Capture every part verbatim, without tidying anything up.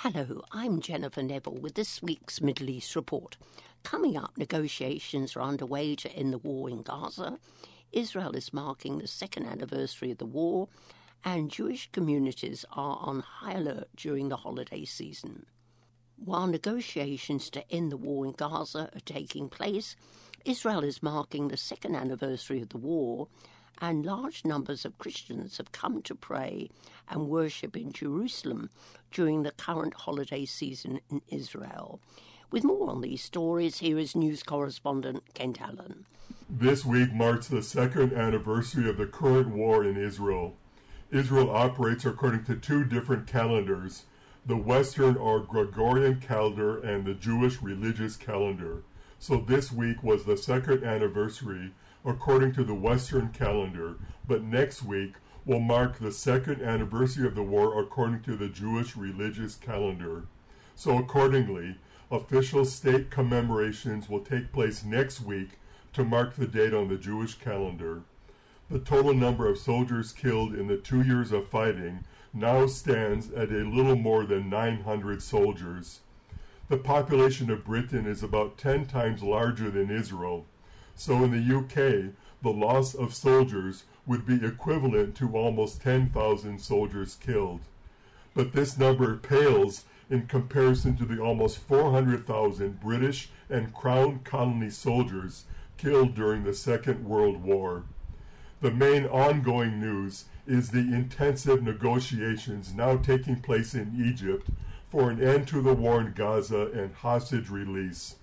Hello, I'm Jennifer Neville with this week's Middle East Report. Coming up, negotiations are underway to end the war in Gaza. Israel is marking the second anniversary of the war, and Jewish communities are on high alert during the holiday season. While negotiations to end the war in Gaza are taking place, Israel is marking the second anniversary of the war, and large numbers of Christians have come to pray and worship in Jerusalem during the current holiday season in Israel. With more on these stories, here is news correspondent Kent Allen. This week marks the second anniversary of the current war in Israel. Israel operates according to two different calendars, the Western or Gregorian calendar and the Jewish religious calendar. So this week was the second anniversary according to the Western calendar, but next week will mark the second anniversary of the war according to the Jewish religious calendar. So accordingly, official state commemorations will take place next week to mark the date on the Jewish calendar. The total number of soldiers killed in the two years of fighting now stands at a little more than nine hundred soldiers. The population of Britain is about ten times larger than Israel. So in the U K, the loss of soldiers would be equivalent to almost ten thousand soldiers killed. But this number pales in comparison to the almost four hundred thousand British and Crown Colony soldiers killed during the Second World War. The main ongoing news is the intensive negotiations now taking place in Egypt for an end to the war in Gaza and hostage release.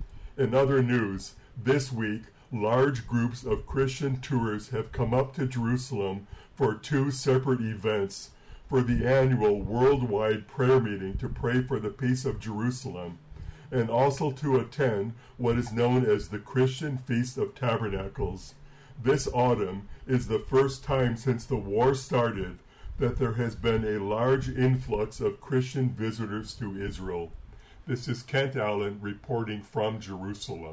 In other news, this week, large groups of Christian tourists have come up to Jerusalem for two separate events for the annual worldwide prayer meeting to pray for the peace of Jerusalem, and also to attend what is known as the Christian Feast of Tabernacles. This autumn is the first time since the war started that there has been a large influx of Christian visitors to Israel. This is Kent Allen reporting from Jerusalem.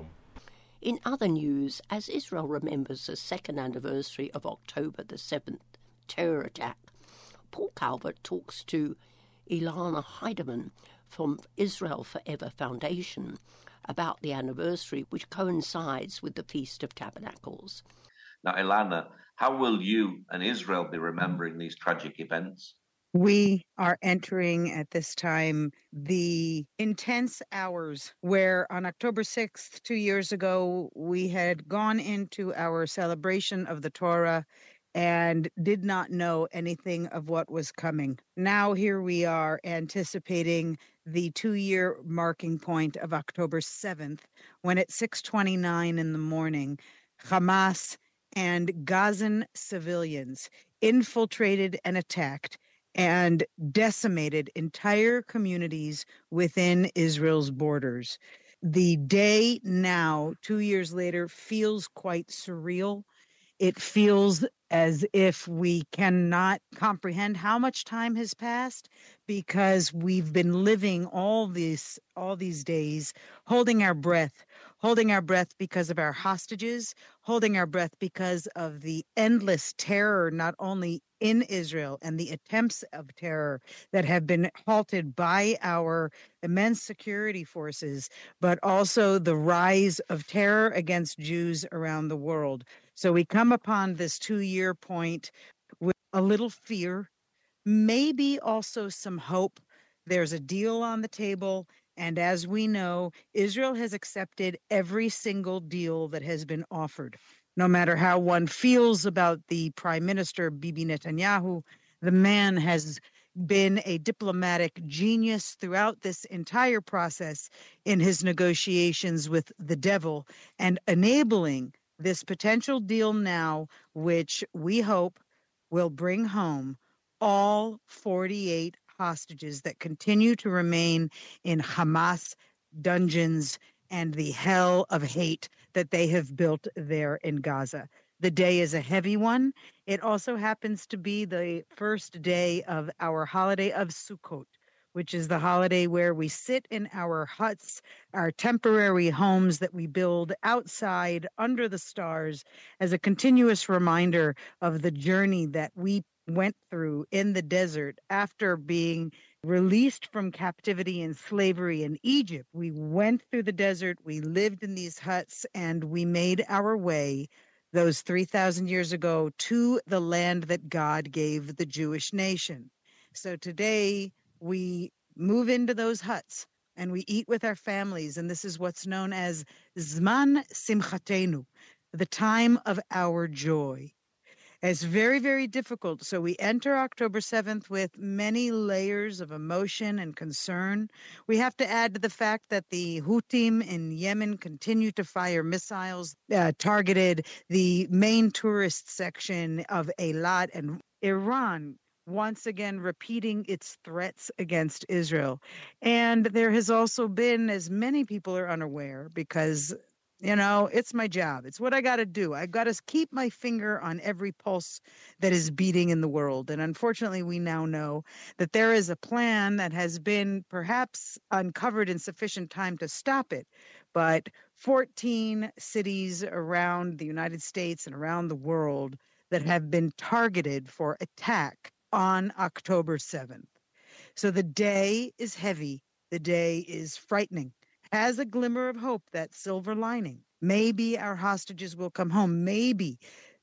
In other news, as Israel remembers the second anniversary of October the seventh terror attack, Paul Calvert talks to Ilana Heidemann from Israel Forever Foundation about the anniversary, which coincides with the Feast of Tabernacles. Now, Ilana, how will you and Israel be remembering these tragic events? We are entering at this time the intense hours where on October sixth, two years ago, we had gone into our celebration of the Torah and did not know anything of what was coming. Now here we are anticipating the two-year marking point of October seventh, when at six twenty-nine in the morning, Hamas and Gazan civilians infiltrated and attacked and decimated entire communities within Israel's borders. The day now, two years later, feels quite surreal. It feels as if we cannot comprehend how much time has passed, because we've been living all these all these days holding our breath, holding our breath because of our hostages, holding our breath because of the endless terror, not only in Israel and the attempts of terror that have been halted by our immense security forces, but also the rise of terror against Jews around the world. So we come upon this two-year point with a little fear, maybe also some hope. There's a deal on the table, and as we know, Israel has accepted every single deal that has been offered. No matter how one feels about the Prime Minister, Bibi Netanyahu, the man has been a diplomatic genius throughout this entire process in his negotiations with the devil and enabling this potential deal now, which we hope will bring home all forty-eight hostages that continue to remain in Hamas dungeons and the hell of hate that they have built there in Gaza. The day is a heavy one. It also happens to be the first day of our holiday of Sukkot, which is the holiday where we sit in our huts, our temporary homes that we build outside under the stars, as a continuous reminder of the journey that we went through in the desert after being released from captivity and slavery in Egypt. We went through the desert, we lived in these huts, and we made our way those three thousand years ago to the land that God gave the Jewish nation. So today we move into those huts and we eat with our families, and this is what's known as Zman Simchatenu, the time of our joy. It's very, very difficult. So we enter October seventh with many layers of emotion and concern. We have to add to the fact that the Houthis in Yemen continue to fire missiles uh, targeted the main tourist section of Eilat, and Iran once again repeating its threats against Israel. And there has also been, as many people are unaware, because you know, it's my job. It's what I got to do. I've got to keep my finger on every pulse that is beating in the world. And unfortunately, we now know that there is a plan that has been perhaps uncovered in sufficient time to stop it. But fourteen cities around the United States and around the world that have been targeted for attack on October seventh. So the day is heavy. The day is frightening. Has a glimmer of hope, that silver lining. Maybe our hostages will come home. Maybe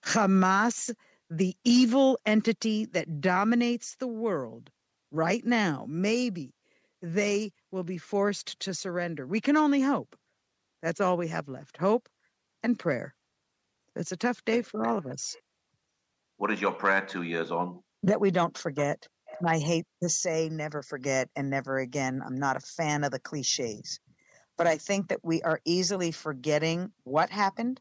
Hamas, the evil entity that dominates the world right now, maybe they will be forced to surrender. We can only hope. That's all we have left. Hope and prayer. It's a tough day for all of us. What is your prayer two years on? That we don't forget. And I hate to say never forget and never again. I'm not a fan of the cliches. But I think that we are easily forgetting what happened.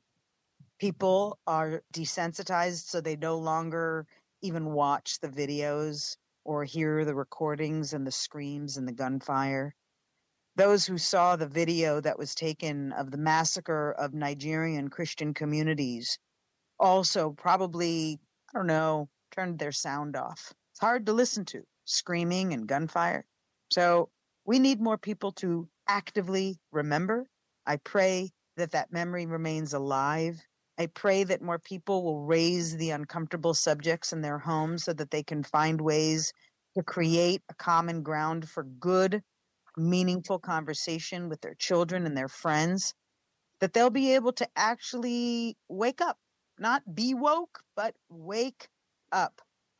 People are desensitized, so they no longer even watch the videos or hear the recordings and the screams and the gunfire. Those who saw the video that was taken of the massacre of Nigerian Christian communities also probably, I don't know, turned their sound off. It's hard to listen to, screaming and gunfire. So we need more people to actively remember. I pray that that memory remains alive. I pray that more people will raise the uncomfortable subjects in their homes so that they can find ways to create a common ground for good, meaningful conversation with their children and their friends, that they'll be able to actually wake up, not be woke, but wake up.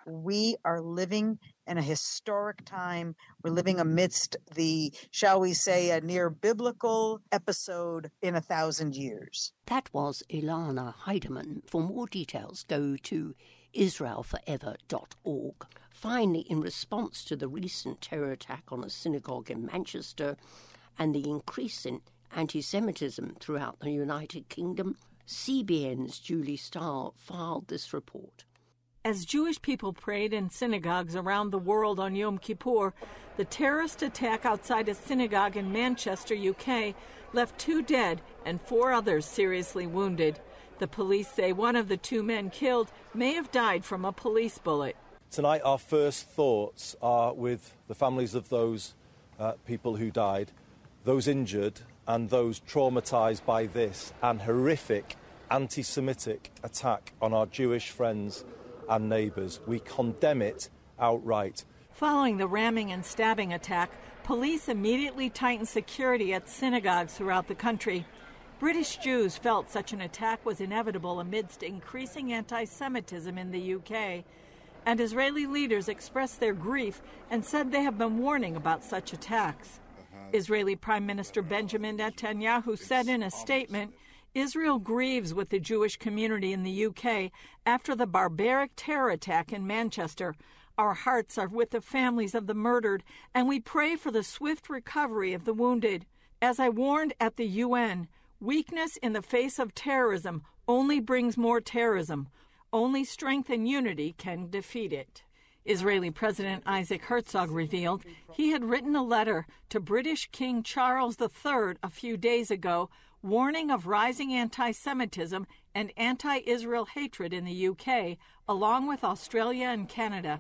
We are living in a historic time. We're living amidst the, shall we say, a near biblical episode in a thousand years. That was Ilana Heidemann. For more details, go to israel forever dot org. Finally, in response to the recent terror attack on a synagogue in Manchester and the increase in anti-Semitism throughout the United Kingdom, C B N's Julie Stahl filed this report. As Jewish people prayed in synagogues around the world on Yom Kippur, the terrorist attack outside a synagogue in Manchester, U K, left two dead and four others seriously wounded. The police say one of the two men killed may have died from a police bullet. Tonight, our first thoughts are with the families of those uh, people who died, those injured, and those traumatized by this and horrific anti-Semitic attack on our Jewish friends and neighbours. We condemn it outright. Following the ramming and stabbing attack, police immediately tightened security at synagogues throughout the country. British Jews felt such an attack was inevitable amidst increasing anti-Semitism in the U K, and Israeli leaders expressed their grief and said they have been warning about such attacks. Israeli Prime Minister Benjamin Netanyahu said in a statement, Israel grieves with the Jewish community in the U K after the barbaric terror attack in Manchester. Our hearts are with the families of the murdered, and we pray for the swift recovery of the wounded. As I warned at the U N, weakness in the face of terrorism only brings more terrorism. Only strength and unity can defeat it. Israeli President Isaac Herzog revealed he had written a letter to British King Charles the Third a few days ago warning of rising anti-Semitism and anti-Israel hatred in the U K, along with Australia and Canada.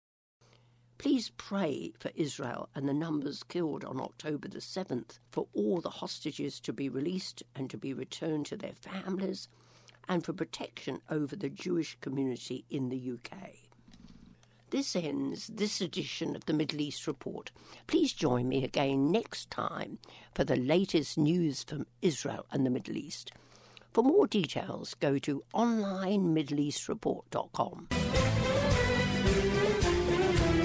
Please pray for Israel and the numbers killed on October the seventh, for all the hostages to be released and to be returned to their families, and for protection over the Jewish community in the U K. This ends this edition of the Middle East Report. Please join me again next time for the latest news from Israel and the Middle East. For more details, go to online middle east report dot com.